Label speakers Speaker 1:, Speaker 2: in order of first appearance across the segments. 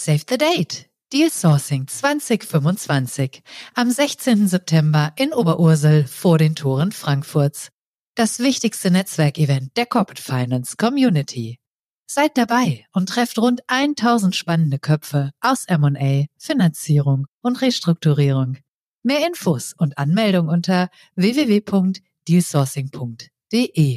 Speaker 1: Save the Date! Deal Sourcing 2025 am 16. September in Oberursel vor den Toren Frankfurts. Das wichtigste Netzwerkevent der Corporate Finance Community. Seid dabei und trefft rund 1000 spannende Köpfe aus M&A, Finanzierung und Restrukturierung. Mehr Infos und Anmeldung unter www.dealsourcing.de.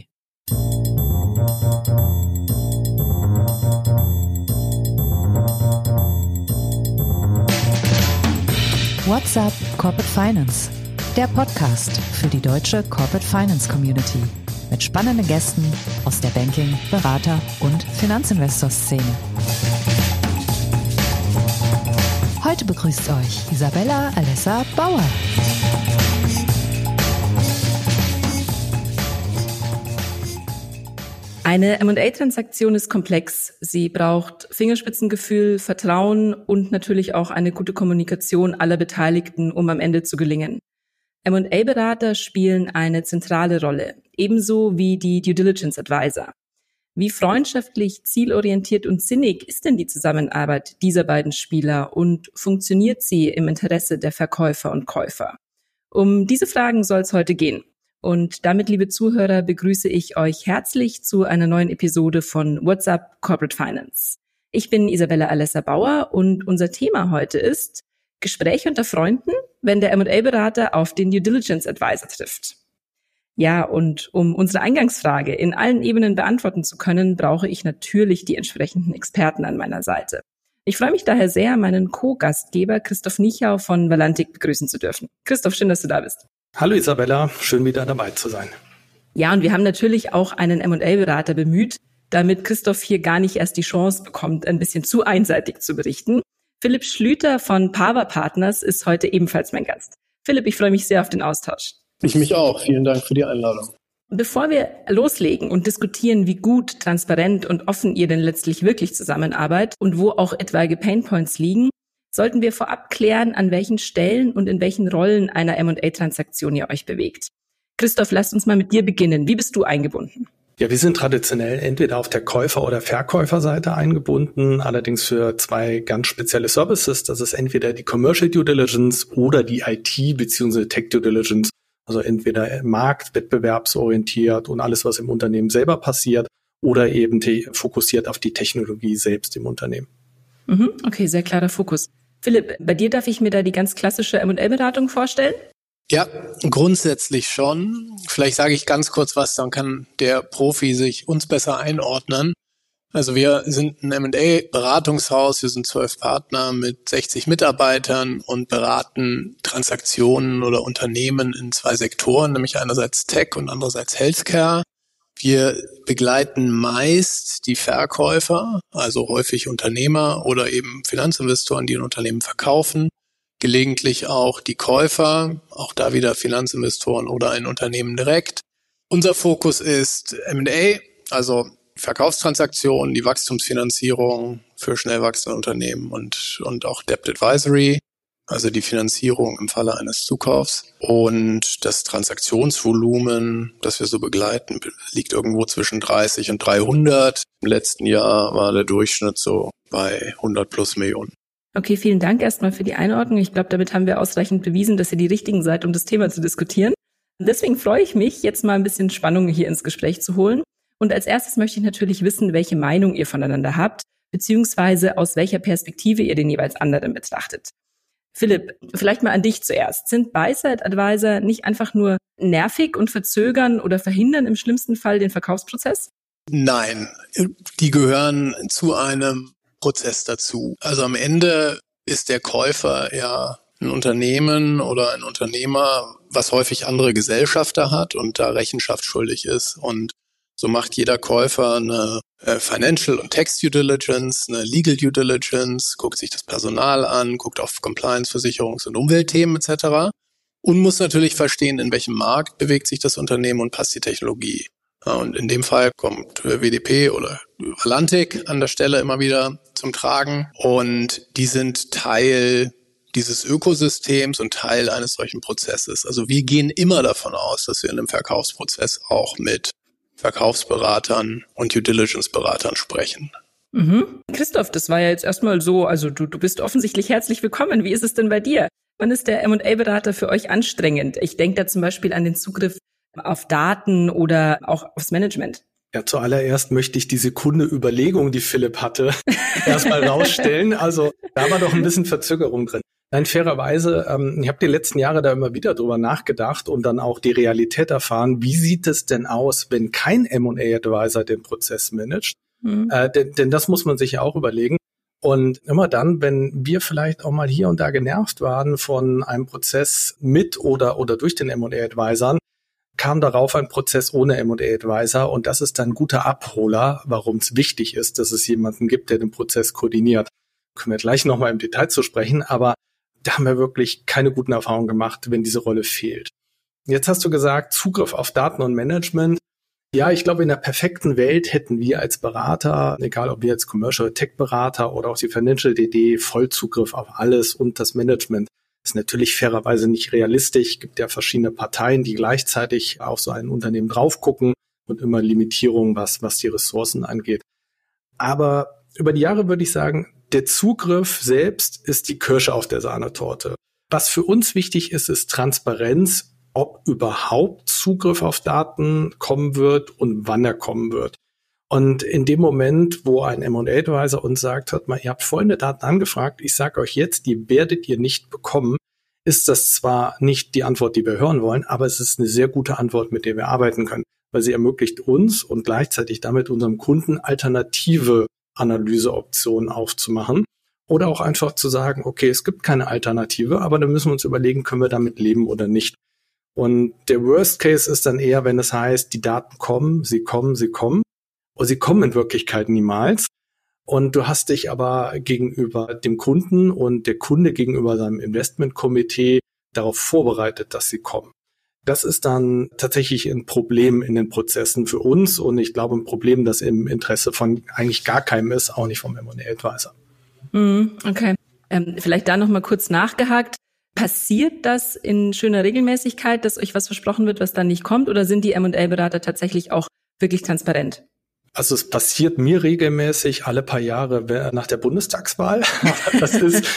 Speaker 1: What's up Corporate Finance? Der Podcast für die deutsche Corporate Finance Community mit spannenden Gästen aus der Banking-, Berater- und Finanzinvestor-Szene. Heute begrüßt euch Isabella Alessa Bauer.
Speaker 2: Eine M&A-Transaktion ist komplex. Sie braucht Fingerspitzengefühl, Vertrauen und natürlich auch eine gute Kommunikation aller Beteiligten, um am Ende zu gelingen. M&A-Berater spielen eine zentrale Rolle, ebenso wie die Due Diligence Advisor. Wie freundschaftlich, zielorientiert und sinnig ist denn die Zusammenarbeit dieser beiden Spieler und funktioniert sie im Interesse der Verkäufer und Käufer? Um diese Fragen soll es heute gehen. Und damit, liebe Zuhörer, begrüße ich euch herzlich zu einer neuen Episode von What's up Corporate Finance. Ich bin Isabella Alessa Bauer und unser Thema heute ist Gespräche unter Freunden, wenn der M&A-Berater auf den Due Diligence Advisor trifft. Ja, und um unsere Eingangsfrage in allen Ebenen beantworten zu können, brauche ich natürlich die entsprechenden Experten an meiner Seite. Ich freue mich daher sehr, meinen Co-Gastgeber Christoph Nichau von Valantic begrüßen zu dürfen. Christoph, schön, dass du da bist.
Speaker 3: Hallo Isabella, schön wieder dabei zu sein.
Speaker 2: Ja, und wir haben natürlich auch einen M&A-Berater bemüht, damit Christoph hier gar nicht erst die Chance bekommt, ein bisschen zu einseitig zu berichten. Philipp Schlüter von Pava Partners ist heute ebenfalls mein Gast. Philipp, ich freue mich sehr auf den Austausch.
Speaker 4: Ich mich auch. Vielen Dank für die Einladung.
Speaker 2: Bevor wir loslegen und diskutieren, wie gut, transparent und offen ihr denn letztlich wirklich zusammenarbeitet und wo auch etwaige Painpoints liegen, sollten wir vorab klären, an welchen Stellen und in welchen Rollen einer M&A-Transaktion ihr euch bewegt. Christoph, lasst uns mal mit dir beginnen. Wie bist du eingebunden?
Speaker 3: Ja, wir sind traditionell entweder auf der Käufer- oder Verkäuferseite eingebunden, allerdings für zwei ganz spezielle Services. Das ist entweder die Commercial Due Diligence oder die IT bzw. Tech Due Diligence. Also entweder Markt-, wettbewerbsorientiert und alles, was im Unternehmen selber passiert, oder eben fokussiert auf die Technologie selbst im Unternehmen.
Speaker 2: Okay, sehr klarer Fokus. Philipp, bei dir darf ich mir da die ganz klassische M&A-Beratung vorstellen?
Speaker 4: Ja, grundsätzlich schon. Vielleicht sage ich ganz kurz was, dann kann der Profi sich uns besser einordnen. Also wir sind ein M&A-Beratungshaus, wir sind 12 Partner mit 60 Mitarbeitern und beraten Transaktionen oder Unternehmen in zwei Sektoren, nämlich einerseits Tech und andererseits Healthcare. Wir begleiten meist die Verkäufer, also häufig Unternehmer oder eben Finanzinvestoren, die ein Unternehmen verkaufen. Gelegentlich auch die Käufer, auch da wieder Finanzinvestoren oder ein Unternehmen direkt. Unser Fokus ist M&A, also Verkaufstransaktionen, die Wachstumsfinanzierung für schnell wachsende Unternehmen und auch Debt Advisory, also die Finanzierung im Falle eines Zukaufs. Und das Transaktionsvolumen, das wir so begleiten, liegt irgendwo zwischen 30 und 300. Im letzten Jahr war der Durchschnitt so bei 100 plus Millionen.
Speaker 2: Okay, vielen Dank erstmal für die Einordnung. Ich glaube, damit haben wir ausreichend bewiesen, dass ihr die Richtigen seid, um das Thema zu diskutieren. Und deswegen freue ich mich, jetzt mal ein bisschen Spannung hier ins Gespräch zu holen. Und als erstes möchte ich natürlich wissen, welche Meinung ihr voneinander habt, beziehungsweise aus welcher Perspektive ihr den jeweils anderen betrachtet. Philipp, vielleicht mal an dich zuerst. Sind Buy-Side-Advisor nicht einfach nur nervig und verzögern oder verhindern im schlimmsten Fall den Verkaufsprozess?
Speaker 4: Nein, die gehören zu einem Prozess dazu. Also am Ende ist der Käufer ja ein Unternehmen oder ein Unternehmer, was häufig andere Gesellschafter hat und da Rechenschaft schuldig ist. Und so macht jeder Käufer eine Financial und Tax Due Diligence, eine Legal Due Diligence, guckt sich das Personal an, guckt auf Compliance, Versicherungs- und Umweltthemen etc. Und muss natürlich verstehen, in welchem Markt bewegt sich das Unternehmen und passt die Technologie. Ja, und in dem Fall kommt WDP oder Valantic an der Stelle immer wieder zum Tragen. Und die sind Teil dieses Ökosystems und Teil eines solchen Prozesses. Also wir gehen immer davon aus, dass wir in einem Verkaufsprozess auch mit Verkaufsberatern und Due-Diligence-Beratern sprechen.
Speaker 2: Christoph, das war ja jetzt erstmal so, also du bist offensichtlich herzlich willkommen. Wie ist es denn bei dir? Wann ist der M&A-Berater für euch anstrengend? Ich denke da zum Beispiel an den Zugriff auf Daten oder auch aufs Management.
Speaker 3: Ja, zuallererst möchte ich die Sekunde Überlegung, die Philipp hatte, erstmal rausstellen. Also da war doch ein bisschen Verzögerung drin. Nein, fairerweise, ich habe die letzten Jahre da immer wieder drüber nachgedacht und dann auch die Realität erfahren, wie sieht es denn aus, wenn kein M&A-Advisor den Prozess managt? Denn das muss man sich ja auch überlegen. Und immer dann, wenn wir vielleicht auch mal hier und da genervt waren von einem Prozess mit oder durch den M&A-Advisern, kam darauf ein Prozess ohne M&A-Advisor und das ist dann ein guter Abholer, warum es wichtig ist, dass es jemanden gibt, der den Prozess koordiniert. Können wir gleich nochmal im Detail zu sprechen, aber da haben wir wirklich keine guten Erfahrungen gemacht, wenn diese Rolle fehlt. Jetzt hast du gesagt, Zugriff auf Daten und Management. Ja, ich glaube, in der perfekten Welt hätten wir als Berater, egal ob wir jetzt Commercial Tech Berater oder auch die Financial DD, Vollzugriff auf alles und das Management. Ist natürlich fairerweise nicht realistisch. Es gibt ja verschiedene Parteien, die gleichzeitig auf so ein Unternehmen drauf gucken und immer Limitierungen, was die Ressourcen angeht. Aber über die Jahre würde ich sagen, der Zugriff selbst ist die Kirsche auf der Sahnetorte. Was für uns wichtig ist, ist Transparenz, ob überhaupt Zugriff auf Daten kommen wird und wann er kommen wird. Und in dem Moment, wo ein M&A-Advisor uns sagt, hört mal, ihr habt folgende Daten angefragt, ich sage euch jetzt, die werdet ihr nicht bekommen, ist das zwar nicht die Antwort, die wir hören wollen, aber es ist eine sehr gute Antwort, mit der wir arbeiten können, weil sie ermöglicht uns und gleichzeitig damit unserem Kunden alternative Analyseoptionen aufzumachen oder auch einfach zu sagen, okay, es gibt keine Alternative, aber dann müssen wir uns überlegen, können wir damit leben oder nicht. Und der Worst Case ist dann eher, wenn es heißt, die Daten kommen, sie kommen. Und sie kommen in Wirklichkeit niemals. Und du hast dich aber gegenüber dem Kunden und der Kunde gegenüber seinem Investmentkomitee darauf vorbereitet, dass sie kommen. Das ist dann tatsächlich ein Problem in den Prozessen für uns und ich glaube ein Problem, das im Interesse von eigentlich gar keinem ist, auch nicht vom M&A-Advisor.
Speaker 2: Okay. Vielleicht da nochmal kurz nachgehakt. Passiert das in schöner Regelmäßigkeit, dass euch was versprochen wird, was dann nicht kommt? Oder sind die M&A-Berater tatsächlich auch wirklich transparent?
Speaker 3: Also es passiert mir regelmäßig alle paar Jahre nach der Bundestagswahl. Das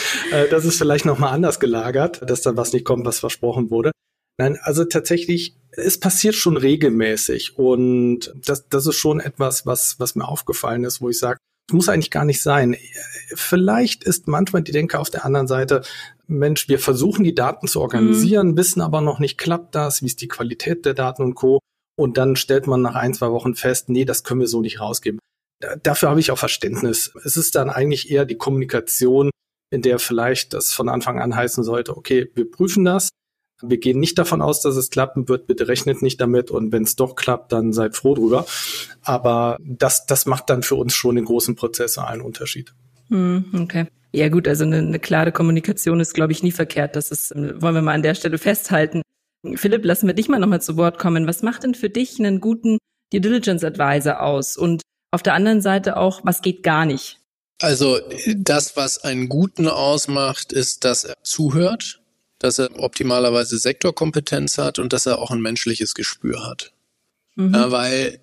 Speaker 3: ist vielleicht nochmal anders gelagert, dass dann was nicht kommt, was versprochen wurde. Nein, also tatsächlich, es passiert schon regelmäßig. Und das ist schon etwas, was mir aufgefallen ist, wo ich sage, es muss eigentlich gar nicht sein. Vielleicht ist manchmal die Denke auf der anderen Seite, Mensch, wir versuchen die Daten zu organisieren, wissen aber noch nicht, klappt das, wie ist die Qualität der Daten und Co. Und dann stellt man nach 1-2 Wochen fest, nee, das können wir so nicht rausgeben. Dafür habe ich auch Verständnis. Es ist dann eigentlich eher die Kommunikation, in der vielleicht das von Anfang an heißen sollte, okay, wir prüfen das, wir gehen nicht davon aus, dass es klappen wird, bitte rechnet nicht damit und wenn es doch klappt, dann seid froh drüber. Aber das macht dann für uns schon den großen Prozess einen Unterschied.
Speaker 2: Okay. Ja gut, also eine klare Kommunikation ist, glaube ich, nie verkehrt. Das ist, wollen wir mal an der Stelle festhalten. Philipp, lassen wir dich mal nochmal zu Wort kommen. Was macht denn für dich einen guten Due Diligence Advisor aus? Und auf der anderen Seite auch, was geht gar nicht?
Speaker 4: Also das, was einen guten ausmacht, ist, dass er zuhört, dass er optimalerweise Sektorkompetenz hat und dass er auch ein menschliches Gespür hat. Ja, weil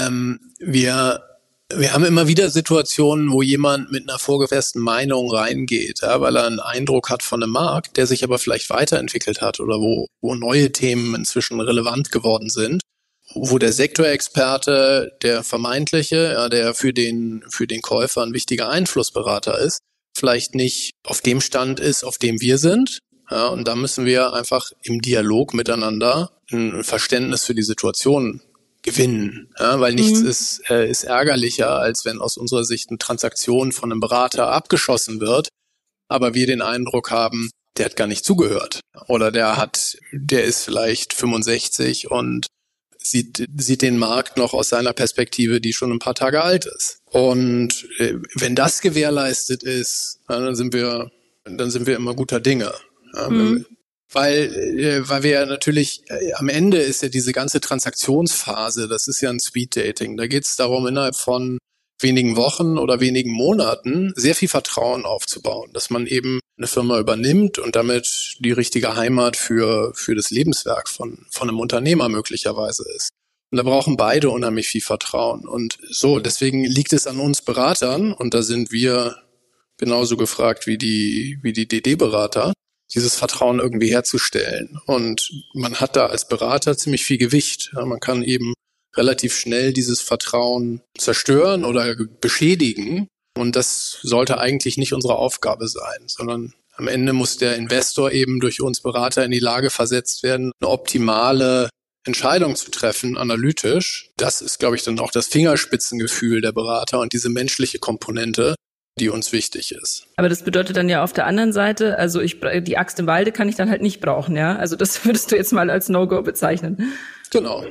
Speaker 4: wir haben immer wieder Situationen, wo jemand mit einer vorgefassten Meinung reingeht, ja, weil er einen Eindruck hat von einem Markt, der sich aber vielleicht weiterentwickelt hat oder wo neue Themen inzwischen relevant geworden sind, wo der Sektorexperte, der vermeintliche, ja, der für den Käufer ein wichtiger Einflussberater ist, vielleicht nicht auf dem Stand ist, auf dem wir sind. Ja, und da müssen wir einfach im Dialog miteinander ein Verständnis für die Situation gewinnen, ja, weil nichts ist ärgerlicher, als wenn aus unserer Sicht eine Transaktion von einem Berater abgeschossen wird, aber wir den Eindruck haben, der hat gar nicht zugehört oder der ist vielleicht 65 und sieht den Markt noch aus seiner Perspektive, die schon ein paar Tage alt ist. Und wenn das gewährleistet ist, dann sind wir immer guter Dinge. Ja, weil wir ja natürlich, am Ende ist ja diese ganze Transaktionsphase, das ist ja ein Speed-Dating. Da geht es darum, innerhalb von wenigen Wochen oder wenigen Monaten sehr viel Vertrauen aufzubauen, dass man eben eine Firma übernimmt und damit die richtige Heimat für das Lebenswerk von einem Unternehmer möglicherweise ist. Und da brauchen beide unheimlich viel Vertrauen. Und so, deswegen liegt es an uns Beratern, und da sind wir genauso gefragt wie die DD-Berater, dieses Vertrauen irgendwie herzustellen. Und man hat da als Berater ziemlich viel Gewicht. Ja, man kann eben relativ schnell dieses Vertrauen zerstören oder beschädigen. Und das sollte eigentlich nicht unsere Aufgabe sein, sondern am Ende muss der Investor eben durch uns Berater in die Lage versetzt werden, eine optimale Entscheidung zu treffen, analytisch. Das ist, glaube ich, dann auch das Fingerspitzengefühl der Berater und diese menschliche Komponente, die uns wichtig ist.
Speaker 2: Aber das bedeutet dann ja auf der anderen Seite, also die Axt im Walde kann ich dann halt nicht brauchen, ja? Also das würdest du jetzt mal als No-Go bezeichnen.
Speaker 4: Genau.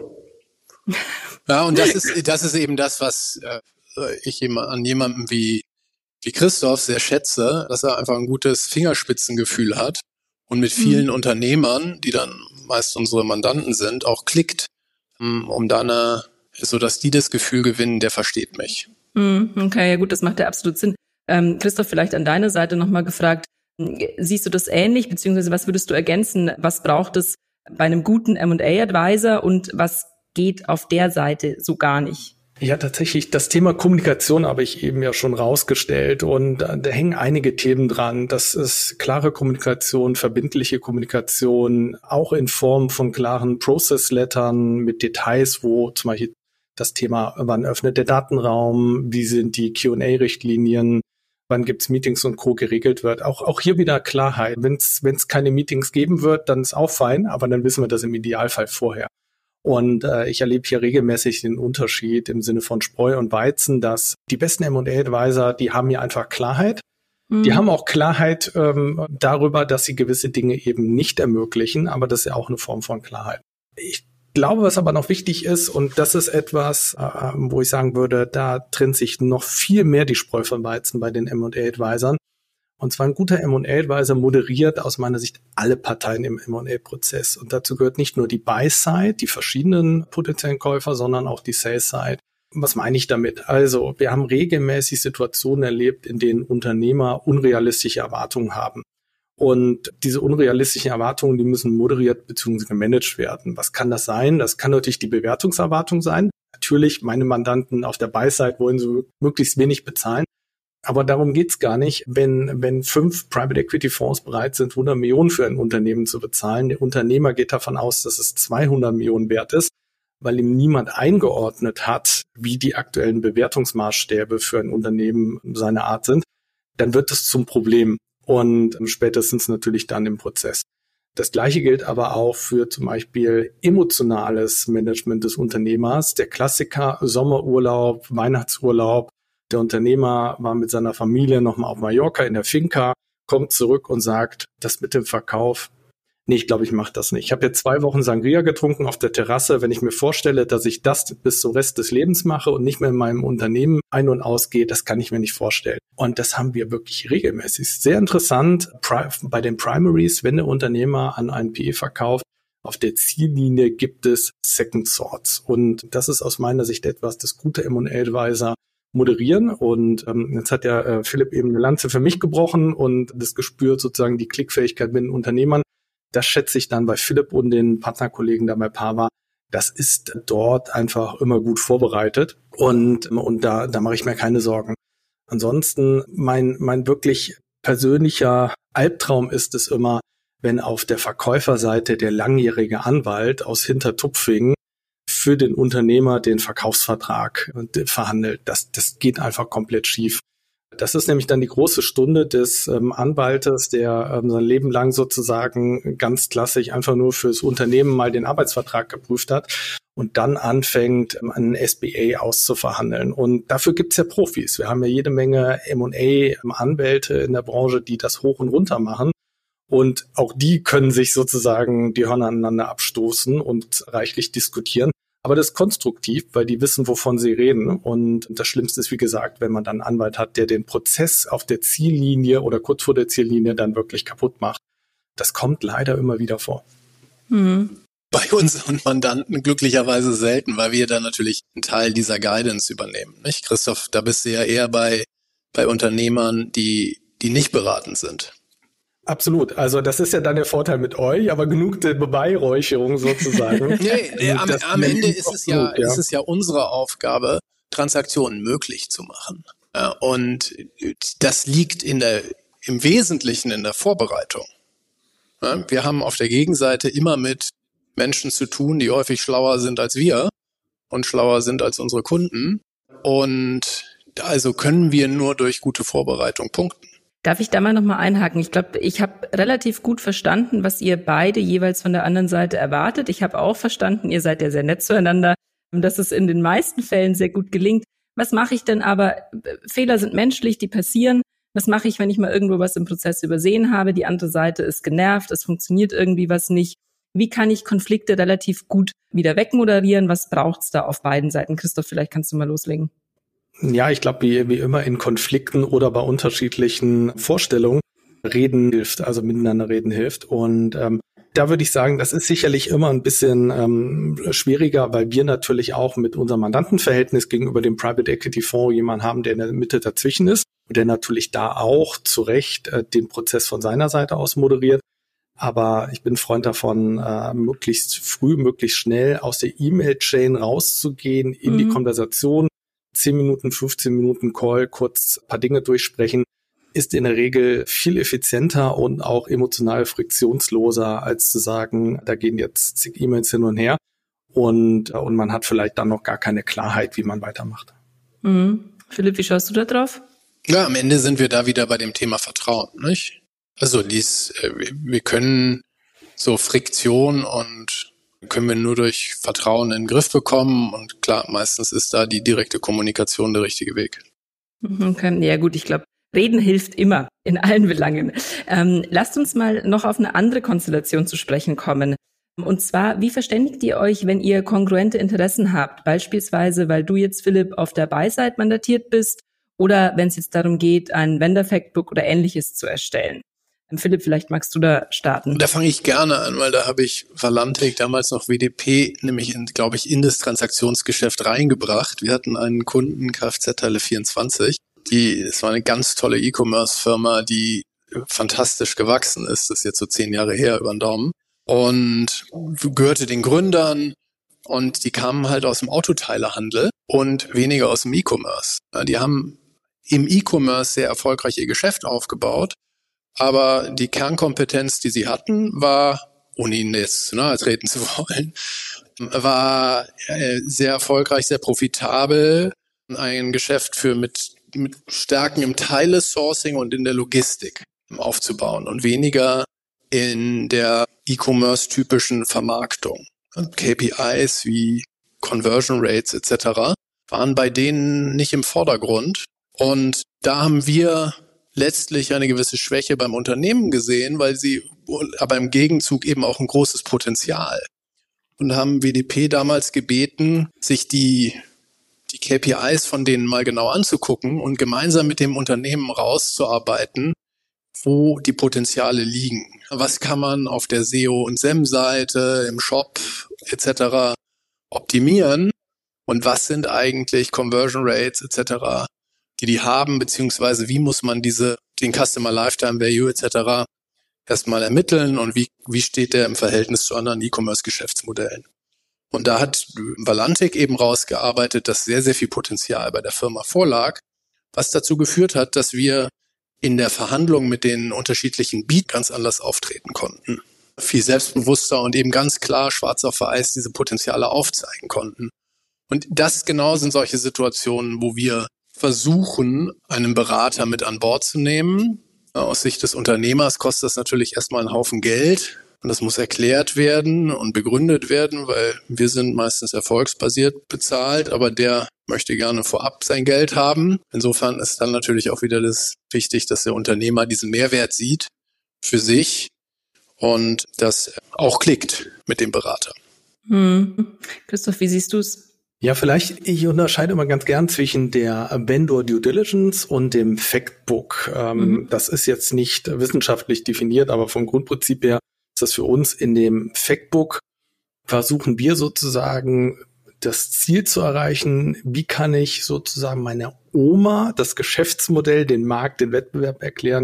Speaker 4: Ja, und das ist eben das, was ich an jemandem wie Christoph sehr schätze, dass er einfach ein gutes Fingerspitzengefühl hat und mit vielen Unternehmern, die dann meist unsere Mandanten sind, auch klickt, um dann, sodass die das Gefühl gewinnen, der versteht mich.
Speaker 2: Okay, ja gut, das macht ja absolut Sinn. Christoph, vielleicht an deine Seite nochmal gefragt, siehst du das ähnlich, beziehungsweise was würdest du ergänzen, was braucht es bei einem guten M&A-Advisor und was geht auf der Seite so gar nicht?
Speaker 3: Ja, tatsächlich, das Thema Kommunikation habe ich eben ja schon rausgestellt und da hängen einige Themen dran. Das ist klare Kommunikation, verbindliche Kommunikation, auch in Form von klaren Process-Lettern mit Details, wo zum Beispiel das Thema, wann öffnet der Datenraum, wie sind die Q&A-Richtlinien, wann gibt's Meetings und Co. geregelt wird. Auch hier wieder Klarheit. Wenn es keine Meetings geben wird, dann ist auch fein, aber dann wissen wir das im Idealfall vorher. Und ich erlebe hier regelmäßig den Unterschied im Sinne von Spreu und Weizen, dass die besten M&A-Advisor, die haben hier einfach Klarheit. Die haben auch Klarheit darüber, dass sie gewisse Dinge eben nicht ermöglichen, aber das ist ja auch eine Form von Klarheit. Ich glaube, was aber noch wichtig ist, und das ist etwas, wo ich sagen würde, da trennt sich noch viel mehr die Spreu vom Weizen bei den M&A-Advisern. Und zwar ein guter M&A-Advisor moderiert aus meiner Sicht alle Parteien im M&A-Prozess. Und dazu gehört nicht nur die Buy-Side, die verschiedenen potenziellen Käufer, sondern auch die Sell-Side. Was meine ich damit? Also, wir haben regelmäßig Situationen erlebt, in denen Unternehmer unrealistische Erwartungen haben. Und diese unrealistischen Erwartungen, die müssen moderiert bzw. gemanagt werden. Was kann das sein? Das kann natürlich die Bewertungserwartung sein. Natürlich, meine Mandanten auf der Buy-Side wollen so möglichst wenig bezahlen. Aber darum geht's gar nicht, wenn 5 Private Equity Fonds bereit sind, 100 Millionen für ein Unternehmen zu bezahlen. Der Unternehmer geht davon aus, dass es 200 Millionen wert ist, weil ihm niemand eingeordnet hat, wie die aktuellen Bewertungsmaßstäbe für ein Unternehmen seiner Art sind. Dann wird es zum Problem und spätestens natürlich dann im Prozess. Das Gleiche gilt aber auch für zum Beispiel emotionales Management des Unternehmers. Der Klassiker Sommerurlaub, Weihnachtsurlaub. Der Unternehmer war mit seiner Familie nochmal auf Mallorca in der Finca, kommt zurück und sagt, das mit dem Verkauf, nee, ich glaube, ich mache das nicht. Ich habe jetzt 2 Wochen Sangria getrunken auf der Terrasse. Wenn ich mir vorstelle, dass ich das bis zum Rest des Lebens mache und nicht mehr in meinem Unternehmen ein- und ausgehe, das kann ich mir nicht vorstellen. Und das haben wir wirklich regelmäßig. Sehr interessant, bei den Primaries, wenn der Unternehmer an einen PE verkauft, auf der Ziellinie gibt es Second Thoughts. Und das ist aus meiner Sicht etwas, das gute M&A-Advisor moderieren. Und jetzt hat ja Philipp eben eine Lanze für mich gebrochen und das gespürt, sozusagen die Klickfähigkeit mit den Unternehmern. Das schätze ich dann bei Philipp und den Partnerkollegen da bei Pava. Das ist dort einfach immer gut vorbereitet und da mache ich mir keine Sorgen. Ansonsten mein wirklich persönlicher Albtraum ist es immer, wenn auf der Verkäuferseite der langjährige Anwalt aus Hintertupfingen für den Unternehmer den Verkaufsvertrag verhandelt. Das geht einfach komplett schief. Das ist nämlich dann die große Stunde des Anwaltes, der sein Leben lang sozusagen ganz klassisch einfach nur fürs Unternehmen mal den Arbeitsvertrag geprüft hat und dann anfängt, einen SBA auszuverhandeln. Und dafür gibt's ja Profis. Wir haben ja jede Menge M&A-Anwälte in der Branche, die das hoch und runter machen. Und auch die können sich sozusagen die Hörner aneinander abstoßen und reichlich diskutieren. Aber das ist konstruktiv, weil die wissen, wovon sie reden. Und das Schlimmste ist, wie gesagt, wenn man dann einen Anwalt hat, der den Prozess auf der Ziellinie oder kurz vor der Ziellinie dann wirklich kaputt macht. Das kommt leider immer wieder vor.
Speaker 4: Bei unseren Mandanten glücklicherweise selten, weil wir dann natürlich einen Teil dieser Guidance übernehmen. Nicht, Christoph, da bist du ja eher bei Unternehmern, die nicht beratend sind.
Speaker 3: Absolut. Also das ist ja dann der Vorteil mit euch, aber genug der Beweihräucherung sozusagen.
Speaker 4: Am Ende ist es ja unsere Aufgabe, Transaktionen möglich zu machen. Und das liegt im Wesentlichen in der Vorbereitung. Wir haben auf der Gegenseite immer mit Menschen zu tun, die häufig schlauer sind als wir und schlauer sind als unsere Kunden. Und also können wir nur durch gute Vorbereitung punkten.
Speaker 2: Darf ich da mal nochmal einhaken? Ich glaube, ich habe relativ gut verstanden, was ihr beide jeweils von der anderen Seite erwartet. Ich habe auch verstanden, ihr seid ja sehr nett zueinander, dass es in den meisten Fällen sehr gut gelingt. Was mache ich denn aber? Fehler sind menschlich, die passieren. Was mache ich, wenn ich mal irgendwo was im Prozess übersehen habe? Die andere Seite ist genervt, es funktioniert irgendwie was nicht. Wie kann ich Konflikte relativ gut wieder wegmoderieren? Was braucht's da auf beiden Seiten? Christoph, vielleicht kannst du mal loslegen.
Speaker 3: Ja, ich glaube, wie immer in Konflikten oder bei unterschiedlichen Vorstellungen, reden hilft, also miteinander reden hilft. Und da würde ich sagen, das ist sicherlich immer ein bisschen schwieriger, weil wir natürlich auch mit unserem Mandantenverhältnis gegenüber dem Private Equity Fonds jemanden haben, der in der Mitte dazwischen ist und der natürlich da auch zu Recht den Prozess von seiner Seite aus moderiert. Aber ich bin Freund davon, möglichst früh, möglichst schnell aus der E-Mail-Chain rauszugehen, in die Konversation, 10 Minuten, 15 Minuten Call, kurz ein paar Dinge durchsprechen, ist in der Regel viel effizienter und auch emotional friktionsloser, als zu sagen, da gehen jetzt zig E-Mails hin und her und man hat vielleicht dann noch gar keine Klarheit, wie man weitermacht.
Speaker 2: Philipp, wie schaust du da drauf?
Speaker 4: Ja, am Ende sind wir da wieder bei dem Thema Vertrauen, nicht? Also wir können so Friktion und können wir nur durch Vertrauen in den Griff bekommen. Und klar, meistens ist da die direkte Kommunikation der richtige Weg.
Speaker 2: Okay. Ja gut, ich glaube, Reden hilft immer in allen Belangen. Lasst uns mal noch auf eine andere Konstellation zu sprechen kommen. Und zwar, wie verständigt ihr euch, wenn ihr kongruente Interessen habt? Beispielsweise, weil du jetzt, Philipp, auf der Buy-Side mandatiert bist oder wenn es jetzt darum geht, ein Vendor-Factbook oder Ähnliches zu erstellen. Philipp, vielleicht magst du da starten.
Speaker 4: Da fange ich gerne an, weil da habe ich Valantic, damals noch WDP, nämlich in das Transaktionsgeschäft reingebracht. Wir hatten einen Kunden, Kfz-Teile 24. Es war eine ganz tolle E-Commerce-Firma, die fantastisch gewachsen ist. Das ist jetzt so 10 Jahre her über den Daumen. Und gehörte den Gründern und die kamen halt aus dem Autoteilehandel und weniger aus dem E-Commerce. Die haben im E-Commerce sehr erfolgreich ihr Geschäft aufgebaut. Aber die Kernkompetenz, die sie hatten, war, ohne ihnen jetzt zu nahe treten zu wollen, war sehr erfolgreich, sehr profitabel, ein Geschäft mit Stärken im Teile-Sourcing und in der Logistik aufzubauen und weniger in der E-Commerce-typischen Vermarktung. KPIs wie Conversion Rates etc. waren bei denen nicht im Vordergrund. Und da haben wir letztlich eine gewisse Schwäche beim Unternehmen gesehen, weil sie aber im Gegenzug eben auch ein großes Potenzial. Und haben WDP damals gebeten, sich die KPIs von denen mal genau anzugucken und gemeinsam mit dem Unternehmen rauszuarbeiten, wo die Potenziale liegen. Was kann man auf der SEO- und SEM-Seite, im Shop etc. optimieren und was sind eigentlich Conversion Rates etc., die haben, beziehungsweise wie muss man den Customer Lifetime Value etc. erstmal ermitteln und wie steht der im Verhältnis zu anderen E-Commerce-Geschäftsmodellen. Und da hat Valantic eben rausgearbeitet, dass sehr, sehr viel Potenzial bei der Firma vorlag, was dazu geführt hat, dass wir in der Verhandlung mit den unterschiedlichen Beat ganz anders auftreten konnten. Viel selbstbewusster und eben ganz klar schwarz auf weiß diese Potenziale aufzeigen konnten. Und das genau sind solche Situationen, wo wir versuchen, einen Berater mit an Bord zu nehmen. Aus Sicht des Unternehmers kostet das natürlich erstmal einen Haufen Geld und das muss erklärt werden und begründet werden, weil wir sind meistens erfolgsbasiert bezahlt, aber der möchte gerne vorab sein Geld haben. Insofern ist dann natürlich auch wieder das wichtig, dass der Unternehmer diesen Mehrwert sieht für sich und das auch klickt mit dem Berater.
Speaker 2: Christoph, wie siehst du es?
Speaker 3: Ja, ich unterscheide immer ganz gern zwischen der Vendor Due Diligence und dem Factbook. Das ist jetzt nicht wissenschaftlich definiert, aber vom Grundprinzip her ist das für uns in dem Factbook, versuchen wir sozusagen das Ziel zu erreichen, wie kann ich sozusagen meiner Oma das Geschäftsmodell, den Markt, den Wettbewerb erklären,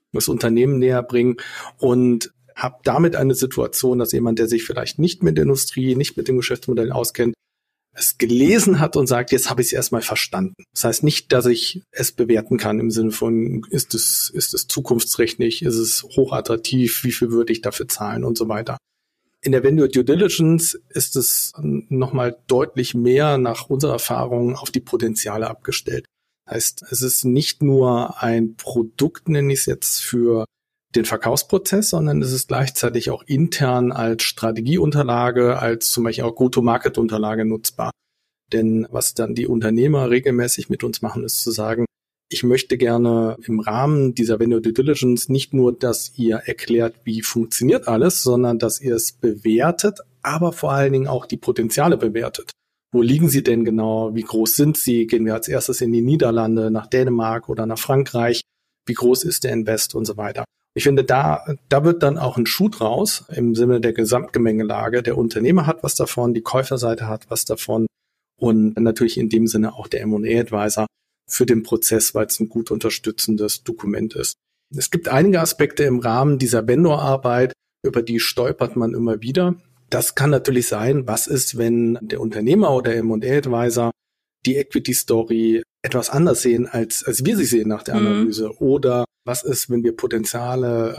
Speaker 3: das Unternehmen näher bringen und habe damit eine Situation, dass jemand, der sich vielleicht nicht mit der Industrie, nicht mit dem Geschäftsmodell auskennt, es gelesen hat und sagt, jetzt habe ich es erstmal verstanden. Das heißt nicht, dass ich es bewerten kann im Sinne von, ist es zukunftsträchtig, ist es hochattraktiv, wie viel würde ich dafür zahlen und so weiter. In der Vendor Due Diligence ist es nochmal deutlich mehr nach unserer Erfahrung auf die Potenziale abgestellt. Das heißt, es ist nicht nur ein Produkt, nenne ich es jetzt, für den Verkaufsprozess, sondern es ist gleichzeitig auch intern als Strategieunterlage, als zum Beispiel auch Go-to-Market-Unterlage nutzbar. Denn was dann die Unternehmer regelmäßig mit uns machen, ist zu sagen, ich möchte gerne im Rahmen dieser Vendor Due Diligence nicht nur, dass ihr erklärt, wie funktioniert alles, sondern dass ihr es bewertet, aber vor allen Dingen auch die Potenziale bewertet. Wo liegen sie denn genau? Wie groß sind sie? Gehen wir als erstes in die Niederlande, nach Dänemark oder nach Frankreich? Wie groß ist der Invest und so weiter? Ich finde, da wird dann auch ein Schuh draus im Sinne der Gesamtgemengelage. Der Unternehmer hat was davon, die Käuferseite hat was davon und natürlich in dem Sinne auch der M&A-Advisor für den Prozess, weil es ein gut unterstützendes Dokument ist. Es gibt einige Aspekte im Rahmen dieser Vendorarbeit, über die stolpert man immer wieder. Das kann natürlich sein, was ist, wenn der Unternehmer oder M&A-Advisor die Equity-Story etwas anders sehen, als wir sie sehen nach der Analyse. Oder was ist, wenn wir Potenziale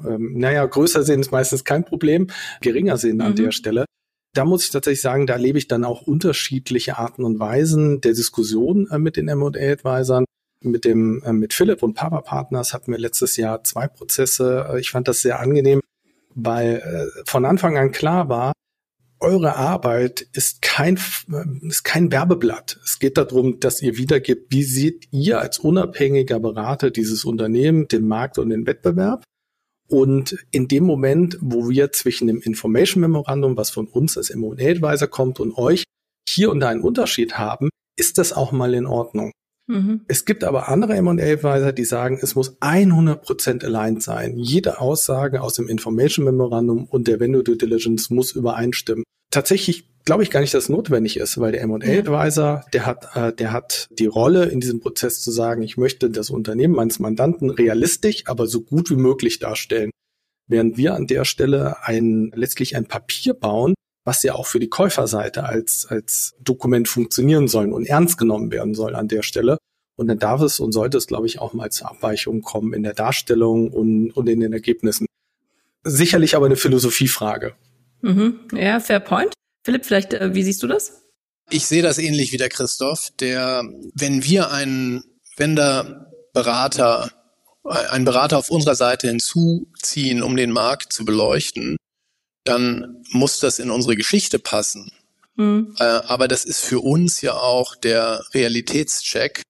Speaker 3: größer sehen, ist meistens kein Problem, geringer sehen an der Stelle. Da muss ich tatsächlich sagen, da erlebe ich dann auch unterschiedliche Arten und Weisen der Diskussion mit den M&A-Advisern. Mit Philipp und Papa Partners hatten wir letztes Jahr 2 Prozesse. Ich fand das sehr angenehm, weil von Anfang an klar war, eure Arbeit ist kein Werbeblatt. Es geht darum, dass ihr wiedergebt, wie seht ihr als unabhängiger Berater dieses Unternehmen, den Markt und den Wettbewerb. Und in dem Moment, wo wir zwischen dem Information Memorandum, was von uns als M&A-Advisor kommt, und euch hier und da einen Unterschied haben, ist das auch mal in Ordnung. Es gibt aber andere M&A-Advisor, die sagen, es muss 100% aligned sein. Jede Aussage aus dem Information Memorandum und der Vendor Due Diligence muss übereinstimmen. Tatsächlich glaube ich gar nicht, dass es notwendig ist, weil der M&A-Advisor, der hat die Rolle in diesem Prozess zu sagen, ich möchte das Unternehmen meines Mandanten realistisch, aber so gut wie möglich darstellen. Während wir an der Stelle letztlich ein Papier bauen, was ja auch für die Käuferseite als Dokument funktionieren soll und ernst genommen werden soll an der Stelle. Und dann darf es und sollte es, glaube ich, auch mal zu Abweichungen kommen in der Darstellung und in den Ergebnissen. Sicherlich aber eine Philosophiefrage.
Speaker 2: Ja, fair point. Philipp, vielleicht, wie siehst du das?
Speaker 4: Ich sehe das ähnlich wie der Christoph, wenn wir einen Berater auf unserer Seite hinzuziehen, um den Markt zu beleuchten, dann muss das in unsere Geschichte passen. Aber das ist für uns ja auch der Realitätscheck,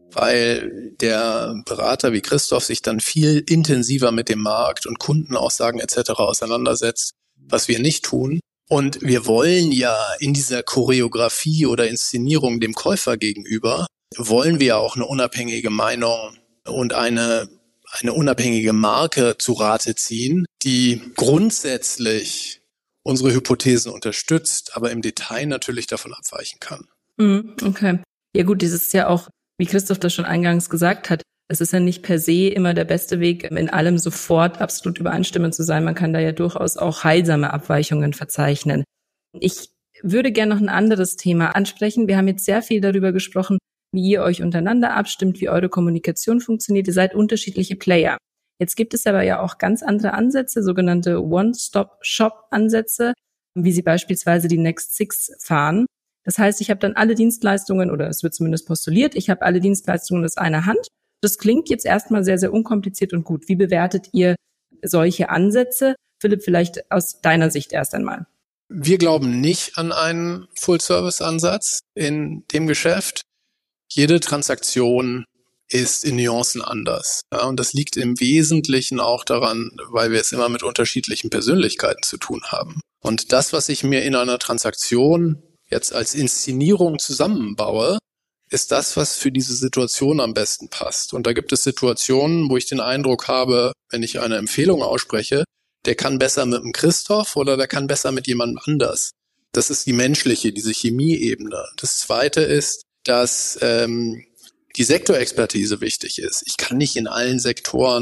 Speaker 4: weil der Berater wie Christoph sich dann viel intensiver mit dem Markt und Kundenaussagen etc. auseinandersetzt, was wir nicht tun. Und wir wollen ja in dieser Choreografie oder Inszenierung dem Käufer gegenüber, wollen wir auch eine unabhängige Meinung und eine unabhängige Marke zu Rate ziehen, die grundsätzlich unsere Hypothesen unterstützt, aber im Detail natürlich davon abweichen kann.
Speaker 2: Okay. Ja gut, dieses ist ja auch, wie Christoph das schon eingangs gesagt hat, es ist ja nicht per se immer der beste Weg, in allem sofort absolut übereinstimmend zu sein. Man kann da ja durchaus auch heilsame Abweichungen verzeichnen. Ich würde gerne noch ein anderes Thema ansprechen. Wir haben jetzt sehr viel darüber gesprochen, wie ihr euch untereinander abstimmt, wie eure Kommunikation funktioniert. Ihr seid unterschiedliche Player. Jetzt gibt es aber ja auch ganz andere Ansätze, sogenannte One-Stop-Shop-Ansätze, wie sie beispielsweise die Next Six fahren. Das heißt, ich habe dann alle Dienstleistungen, oder es wird zumindest postuliert, ich habe alle Dienstleistungen aus einer Hand. Das klingt jetzt erstmal sehr, sehr unkompliziert und gut. Wie bewertet ihr solche Ansätze? Philipp, vielleicht aus deiner Sicht erst einmal.
Speaker 4: Wir glauben nicht an einen Full-Service-Ansatz in dem Geschäft. Jede Transaktion ist in Nuancen anders. Ja, und das liegt im Wesentlichen auch daran, weil wir es immer mit unterschiedlichen Persönlichkeiten zu tun haben. Und das, was ich mir in einer Transaktion jetzt als Inszenierung zusammenbaue, ist das, was für diese Situation am besten passt. Und da gibt es Situationen, wo ich den Eindruck habe, wenn ich eine Empfehlung ausspreche, der kann besser mit dem Christoph oder der kann besser mit jemandem anders. Das ist die menschliche, diese Chemieebene. Das Zweite ist, dass die Sektorexpertise wichtig ist. Ich kann nicht in allen Sektoren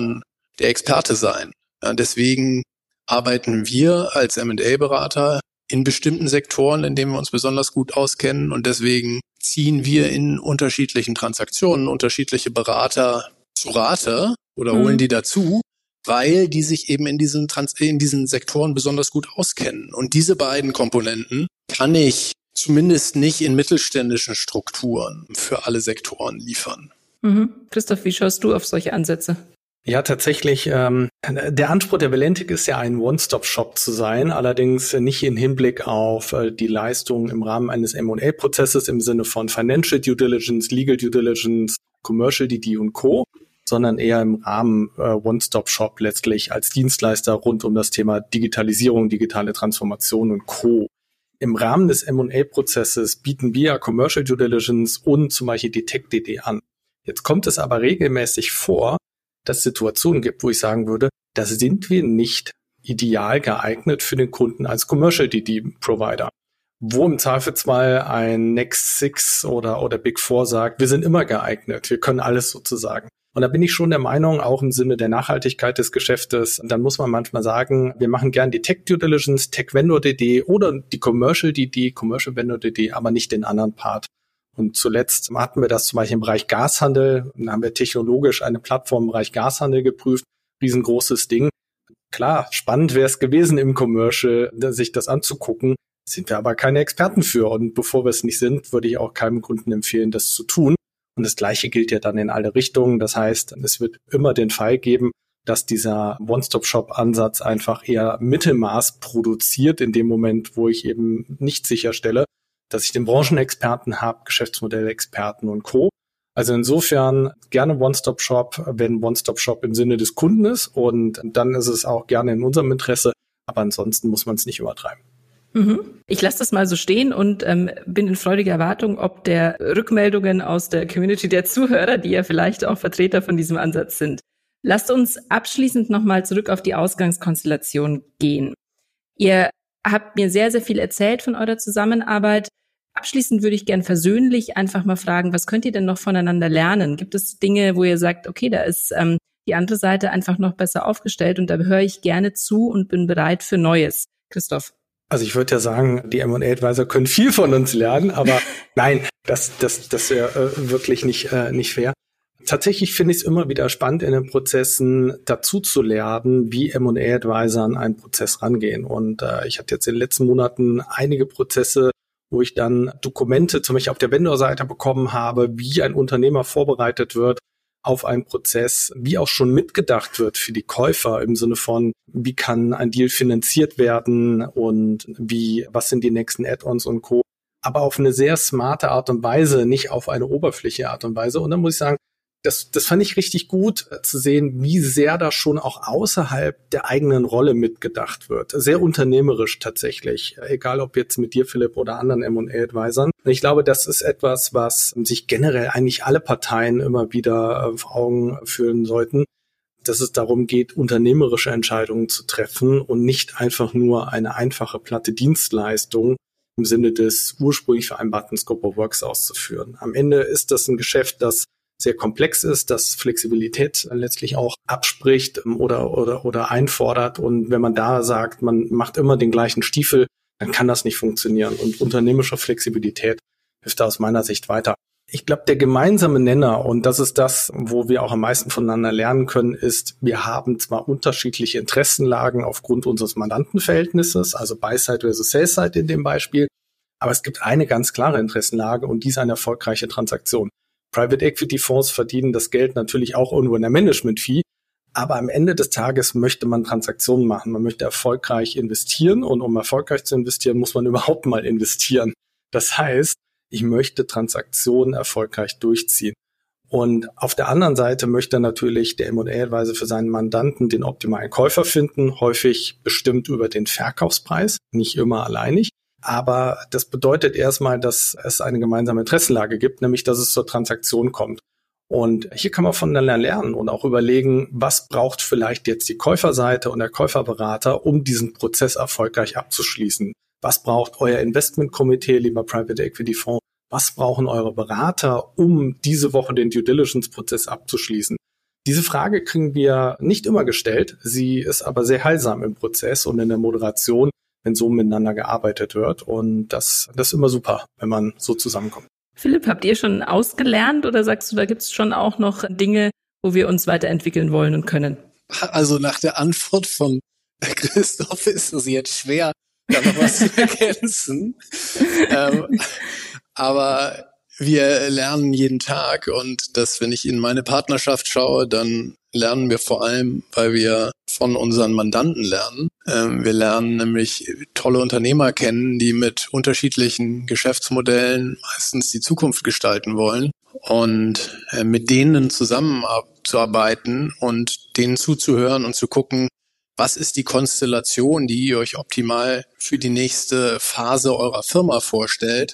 Speaker 4: der Experte sein. Ja, deswegen arbeiten wir als M&A-Berater in bestimmten Sektoren, in denen wir uns besonders gut auskennen, und deswegen ziehen wir in unterschiedlichen Transaktionen unterschiedliche Berater zu Rate oder holen die dazu, weil die sich eben in diesen Sektoren besonders gut auskennen. Und diese beiden Komponenten kann ich zumindest nicht in mittelständischen Strukturen für alle Sektoren liefern.
Speaker 2: Christoph, wie schaust du auf solche Ansätze?
Speaker 3: Ja, tatsächlich. Der Anspruch der Valentic ist ja, ein One-Stop-Shop zu sein, allerdings nicht im Hinblick auf die Leistungen im Rahmen eines M&A-Prozesses im Sinne von Financial Due Diligence, Legal Due Diligence, Commercial DD und Co., sondern eher im Rahmen One-Stop-Shop letztlich als Dienstleister rund um das Thema Digitalisierung, digitale Transformation und Co. Im Rahmen des M&A-Prozesses bieten wir Commercial Due Diligence und zum Beispiel die Tech-DD an. Jetzt kommt es aber regelmäßig vor, dass es Situationen gibt, wo ich sagen würde, da sind wir nicht ideal geeignet für den Kunden als Commercial DD-Provider. Wo im Zweifelsfall ein Next Six oder Big Four sagt, wir sind immer geeignet, wir können alles sozusagen. Und da bin ich schon der Meinung, auch im Sinne der Nachhaltigkeit des Geschäftes, dann muss man manchmal sagen, wir machen gern die Tech Due Diligence, Tech Vendor DD oder die Commercial DD, Commercial Vendor DD, aber nicht den anderen Part. Und zuletzt hatten wir das zum Beispiel im Bereich Gashandel. Da haben wir technologisch eine Plattform im Bereich Gashandel geprüft. Riesengroßes Ding. Klar, spannend wäre es gewesen im Commercial, sich das anzugucken. Sind wir aber keine Experten für. Und bevor wir es nicht sind, würde ich auch keinem Kunden empfehlen, das zu tun. Und das Gleiche gilt ja dann in alle Richtungen. Das heißt, es wird immer den Fall geben, dass dieser One-Stop-Shop-Ansatz einfach eher Mittelmaß produziert in dem Moment, wo ich eben nicht sicherstelle, dass ich den Branchenexperten habe, Geschäftsmodellexperten und Co. Also insofern gerne One-Stop-Shop, wenn One-Stop-Shop im Sinne des Kunden ist, und dann ist es auch gerne in unserem Interesse, aber ansonsten muss man es nicht übertreiben.
Speaker 2: Ich lasse das mal so stehen und bin in freudiger Erwartung, ob der Rückmeldungen aus der Community der Zuhörer, die ja vielleicht auch Vertreter von diesem Ansatz sind. Lasst uns abschließend nochmal zurück auf die Ausgangskonstellation gehen. Ihr habt mir sehr, sehr viel erzählt von eurer Zusammenarbeit. Abschließend würde ich gern versöhnlich einfach mal fragen, was könnt ihr denn noch voneinander lernen? Gibt es Dinge, wo ihr sagt, okay, da ist die andere Seite einfach noch besser aufgestellt und da höre ich gerne zu und bin bereit für Neues? Christoph?
Speaker 3: Also ich würde ja sagen, die M&A-Advisor können viel von uns lernen, aber nein, das wäre wirklich nicht fair. Tatsächlich finde ich es immer wieder spannend, in den Prozessen dazu zu lernen, wie M&A-Advisor an einen Prozess rangehen. Und ich hatte jetzt in den letzten Monaten einige Prozesse, wo ich dann Dokumente zum Beispiel auf der Vendor-Seite bekommen habe, wie ein Unternehmer vorbereitet wird auf einen Prozess, wie auch schon mitgedacht wird für die Käufer im Sinne von, wie kann ein Deal finanziert werden und was sind die nächsten Add-ons und Co. Aber auf eine sehr smarte Art und Weise, nicht auf eine oberflächliche Art und Weise. Und dann muss ich sagen, das fand ich richtig gut zu sehen, wie sehr da schon auch außerhalb der eigenen Rolle mitgedacht wird. Sehr unternehmerisch tatsächlich, egal ob jetzt mit dir, Philipp, oder anderen M&A-Advisern. Ich glaube, das ist etwas, was sich generell eigentlich alle Parteien immer wieder vor Augen führen sollten, dass es darum geht, unternehmerische Entscheidungen zu treffen und nicht einfach nur eine einfache platte Dienstleistung im Sinne des ursprünglich vereinbarten Scope of Works auszuführen. Am Ende ist das ein Geschäft, das sehr komplex ist, das Flexibilität letztlich auch abspricht oder einfordert. Und wenn man da sagt, man macht immer den gleichen Stiefel, dann kann das nicht funktionieren. Und unternehmerische Flexibilität hilft da aus meiner Sicht weiter. Ich glaube, der gemeinsame Nenner, und das ist das, wo wir auch am meisten voneinander lernen können, ist, wir haben zwar unterschiedliche Interessenlagen aufgrund unseres Mandantenverhältnisses, also Buy-Side versus Sell-Side in dem Beispiel, aber es gibt eine ganz klare Interessenlage, und die ist eine erfolgreiche Transaktion. Private Equity Fonds verdienen das Geld natürlich auch irgendwo in der Management-Fee, aber am Ende des Tages möchte man Transaktionen machen. Man möchte erfolgreich investieren, und um erfolgreich zu investieren, muss man überhaupt mal investieren. Das heißt, ich möchte Transaktionen erfolgreich durchziehen. Und auf der anderen Seite möchte natürlich der M&A-Advisor für seinen Mandanten den optimalen Käufer finden, häufig bestimmt über den Verkaufspreis, nicht immer alleinig. Aber das bedeutet erstmal, dass es eine gemeinsame Interessenlage gibt, nämlich dass es zur Transaktion kommt. Und hier kann man voneinander lernen und auch überlegen, was braucht vielleicht jetzt die Käuferseite und der Käuferberater, um diesen Prozess erfolgreich abzuschließen. Was braucht euer Investmentkomitee, lieber Private Equity Fonds? Was brauchen eure Berater, um diese Woche den Due Diligence Prozess abzuschließen? Diese Frage kriegen wir nicht immer gestellt. Sie ist aber sehr heilsam im Prozess und in der Moderation, wenn so miteinander gearbeitet wird. Und das ist immer super, wenn man so zusammenkommt.
Speaker 2: Philipp, habt ihr schon ausgelernt oder sagst du, da gibt es schon auch noch Dinge, wo wir uns weiterentwickeln wollen und können?
Speaker 4: Also nach der Antwort von Christoph ist es jetzt schwer, da noch was zu ergänzen. Aber wir lernen jeden Tag und wenn ich in meine Partnerschaft schaue, dann lernen wir vor allem, weil wir von unseren Mandanten lernen. Wir lernen nämlich tolle Unternehmer kennen, die mit unterschiedlichen Geschäftsmodellen meistens die Zukunft gestalten wollen und mit denen zusammenzuarbeiten und denen zuzuhören und zu gucken, was ist die Konstellation, die ihr euch optimal für die nächste Phase eurer Firma vorstellt?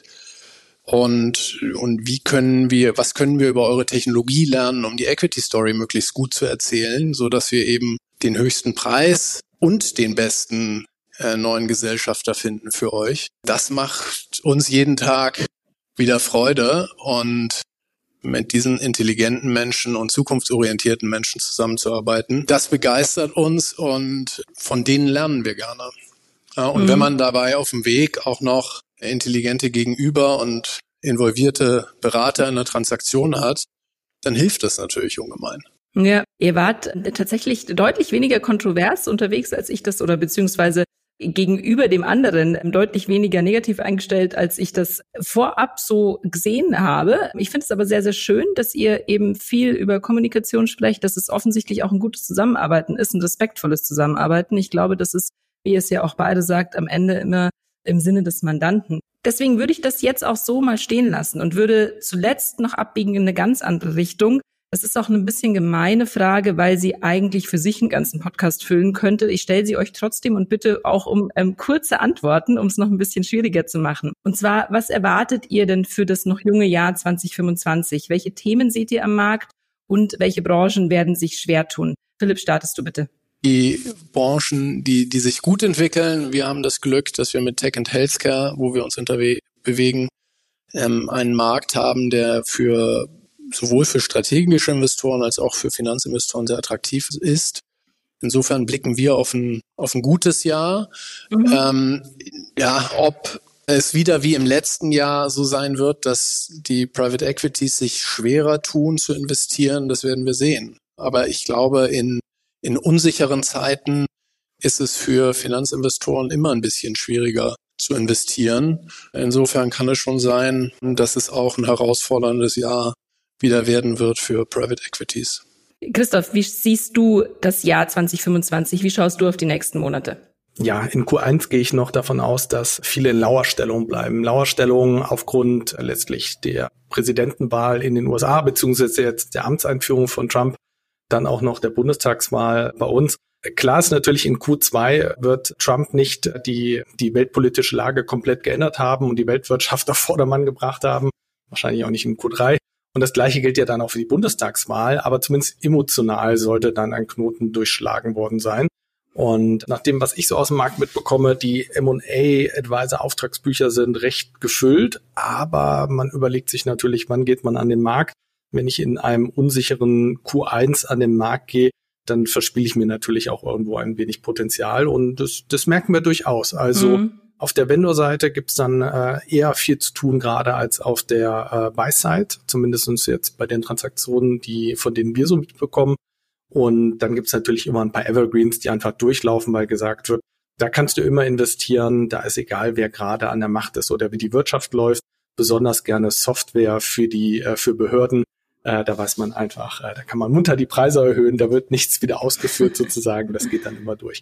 Speaker 4: Und was können wir über eure Technologie lernen, um die Equity Story möglichst gut zu erzählen, so dass wir eben den höchsten Preis und den besten neuen Gesellschafter finden für euch. Das macht uns jeden Tag wieder Freude und mit diesen intelligenten Menschen und zukunftsorientierten Menschen zusammenzuarbeiten, das begeistert uns und von denen lernen wir gerne. Ja, und wenn man dabei auf dem Weg auch noch intelligente Gegenüber und involvierte Berater in der Transaktion hat, dann hilft das natürlich ungemein.
Speaker 2: Ja, ihr wart tatsächlich deutlich weniger kontrovers unterwegs als ich das oder beziehungsweise gegenüber dem anderen deutlich weniger negativ eingestellt, als ich das vorab so gesehen habe. Ich finde es aber sehr, sehr schön, dass ihr eben viel über Kommunikation sprecht, dass es offensichtlich auch ein gutes Zusammenarbeiten ist, ein respektvolles Zusammenarbeiten. Ich glaube, das ist, wie ihr es ja auch beide sagt, am Ende immer im Sinne des Mandanten. Deswegen würde ich das jetzt auch so mal stehen lassen und würde zuletzt noch abbiegen in eine ganz andere Richtung. Das ist auch eine bisschen gemeine Frage, weil sie eigentlich für sich einen ganzen Podcast füllen könnte. Ich stelle sie euch trotzdem und bitte auch um kurze Antworten, um es noch ein bisschen schwieriger zu machen. Und zwar, was erwartet ihr denn für das noch junge Jahr 2025? Welche Themen seht ihr am Markt und welche Branchen werden sich schwer tun? Philipp, startest du bitte.
Speaker 4: Die Branchen, die sich gut entwickeln, wir haben das Glück, dass wir mit Tech and Healthcare, wo wir uns bewegen, einen Markt haben, der sowohl für strategische Investoren als auch für Finanzinvestoren sehr attraktiv ist. Insofern blicken wir auf ein gutes Jahr. Ob es wieder wie im letzten Jahr so sein wird, dass die Private Equities sich schwerer tun zu investieren, das werden wir sehen. Aber ich glaube, in unsicheren Zeiten ist es für Finanzinvestoren immer ein bisschen schwieriger zu investieren. Insofern kann es schon sein, dass es auch ein herausforderndes Jahr wieder werden wird für Private Equities.
Speaker 2: Christoph, wie siehst du das Jahr 2025? Wie schaust du auf die nächsten Monate?
Speaker 3: Ja, in Q1 gehe ich noch davon aus, dass viele in Lauerstellung bleiben. Lauerstellung aufgrund letztlich der Präsidentenwahl in den USA, beziehungsweise jetzt der Amtseinführung von Trump, dann auch noch der Bundestagswahl bei uns. Klar ist natürlich, in Q2 wird Trump nicht die weltpolitische Lage komplett geändert haben und die Weltwirtschaft auf Vordermann gebracht haben. Wahrscheinlich auch nicht in Q3. Und das Gleiche gilt ja dann auch für die Bundestagswahl. Aber zumindest emotional sollte dann ein Knoten durchschlagen worden sein. Und nach dem, was ich so aus dem Markt mitbekomme, die M&A-Advisor-Auftragsbücher sind recht gefüllt. Aber man überlegt sich natürlich, wann geht man an den Markt. Wenn ich in einem unsicheren Q1 an den Markt gehe, dann verspiele ich mir natürlich auch irgendwo ein wenig Potenzial. Und das merken wir durchaus. Also auf der Vendor-Seite gibt's dann eher viel zu tun, gerade als auf der Buy-Side. Zumindest jetzt bei den Transaktionen, von denen wir so mitbekommen. Und dann gibt's natürlich immer ein paar Evergreens, die einfach durchlaufen, weil gesagt wird, da kannst du immer investieren. Da ist egal, wer gerade an der Macht ist oder wie die Wirtschaft läuft. Besonders gerne Software für Behörden. Da weiß man einfach, da kann man munter die Preise erhöhen, da wird nichts wieder ausgeführt sozusagen, das geht dann immer durch.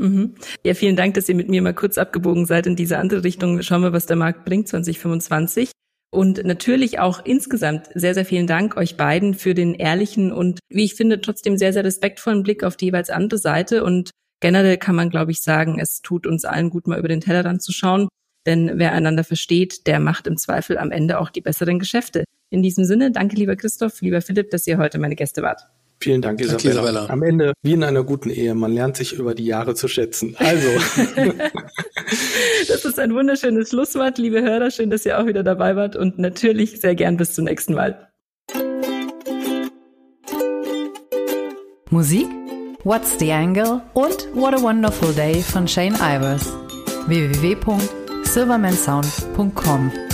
Speaker 2: Ja, vielen Dank, dass ihr mit mir mal kurz abgebogen seid in diese andere Richtung. Schauen wir, was der Markt bringt 2025. Und natürlich auch insgesamt sehr, sehr vielen Dank euch beiden für den ehrlichen und, wie ich finde, trotzdem sehr, sehr respektvollen Blick auf die jeweils andere Seite. Und generell kann man, glaube ich, sagen, es tut uns allen gut, mal über den Tellerrand zu schauen. Denn wer einander versteht, der macht im Zweifel am Ende auch die besseren Geschäfte. In diesem Sinne, danke lieber Christoph, lieber Philipp, dass ihr heute meine Gäste wart.
Speaker 3: Vielen Dank, Isabella. Am Ende, wie in einer guten Ehe, man lernt sich über die Jahre zu schätzen. Also.
Speaker 2: Das ist ein wunderschönes Schlusswort, liebe Hörer. Schön, dass ihr auch wieder dabei wart und natürlich sehr gern bis zum nächsten Mal.
Speaker 1: Musik? What's the Angle und What a Wonderful Day von Shane Ivers. www.silvermansound.com